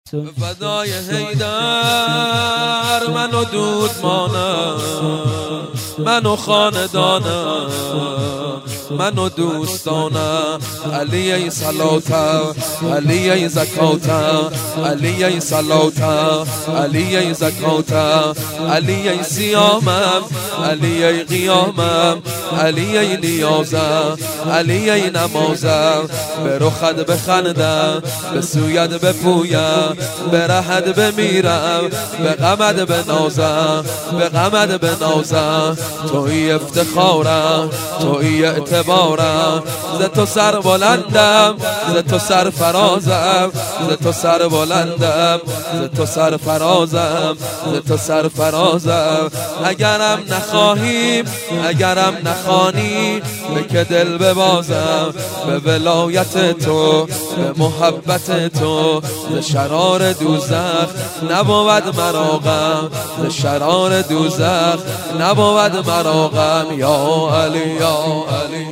فدای حیدر من و دود مانم، من و خاندانم، من و دوستانم. علی ای صلاتم، علی ای زکاتم، علی ای صلاتم، علی ای زکاتم، علی ای صیامم، علی ای قیامم، علی ای نیازم، علی ای نمازم. به رخت بخندم، به سویت بپویم، به رهت بمیرم، به غمت بنازم، به غمت بنازم. توی افتخارم، توی اعتبارم، ز تو سر بلندم، ز تو سر فرازم، ز تو سر بلندم، ز تو سر فرازم، ز تو سر فرازم. اگرم نخواهیم، اگرم نخوانی، به که دل ببازم، به ولایت تو، به محبت تو. ز شرار دوزخ نبود مرا غم، ز شرار دوزخ نبود مرا غم. یا علی یا علی.